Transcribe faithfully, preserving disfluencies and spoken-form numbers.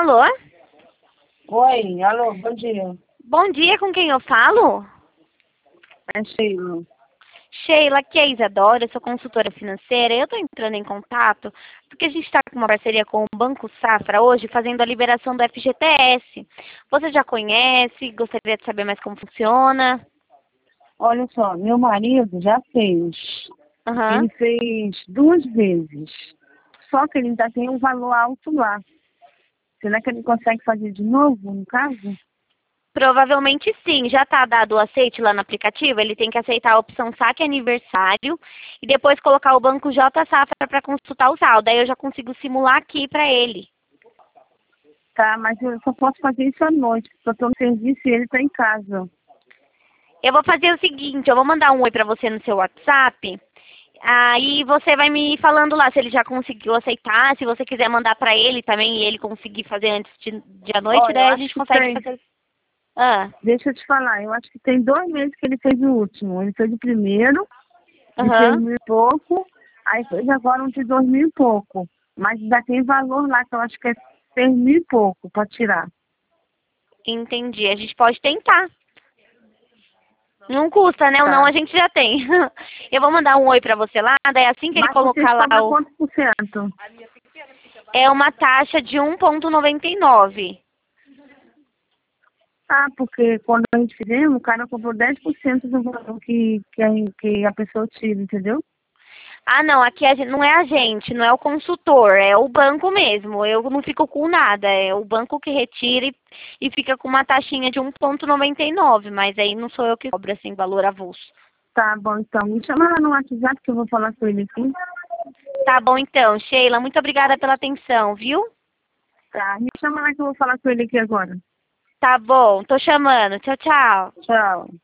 Alô? Oi, alô, bom dia. Bom dia, com quem eu falo? É Sheila. Sheila, aqui é a Isadora, eu sou consultora financeira. Eu estou entrando em contato porque a gente está com uma parceria com o Banco Safra hoje, fazendo a liberação do F G T S. Você já conhece? Gostaria de saber mais como funciona? Olha só, meu marido já fez. Aham. Ele fez duas vezes. Só que ele ainda tem um valor alto lá. Será que ele consegue fazer de novo, no caso? Provavelmente sim, já está dado o aceite lá no aplicativo, ele tem que aceitar a opção saque aniversário e depois colocar o banco J Safra para consultar o saldo. Aí eu já consigo simular aqui para ele. Tá, mas eu só posso fazer isso à noite, porque eu estou no serviço e ele está em casa. Eu vou fazer o seguinte, eu vou mandar um oi para você no seu WhatsApp. Aí você vai me falando lá se ele já conseguiu aceitar, se você quiser mandar para ele também e ele conseguir fazer antes de, de à noite, Olha, eu daí a acho gente que consegue tem. fazer. Ah, Deixa eu te falar, eu acho que tem dois meses que ele fez o último. Ele fez o primeiro, de seis aham. mil e pouco, aí fez agora um de dois mil e pouco. Mas ainda tem valor lá, que eu acho que é seis mil e pouco para tirar. Entendi. A gente pode tentar. Não custa, né? O não Tá. a gente já tem. Eu vou mandar um oi pra você lá, daí assim que ele Mas vocês colocar lá cobram o... quantos por cento? É uma taxa de um vírgula noventa e nove. Ah, porque quando a gente fizemos, o cara comprou dez por cento do valor que, que, a, que a pessoa tira, entendeu? Ah, não, aqui a gente, não é a gente, não é o consultor, é o banco mesmo. Eu não fico com nada, é o banco que retira e, e fica com uma taxinha de um vírgula noventa e nove, mas aí não sou eu que cobro, assim, valor avulso. Tá bom, então. Me chama lá no WhatsApp que eu vou falar com ele aqui. Tá bom então, Sheila, muito obrigada pela atenção, viu? Tá, me chama lá que eu vou falar com ele aqui agora. Tá bom, tô chamando. Tchau, tchau. Tchau.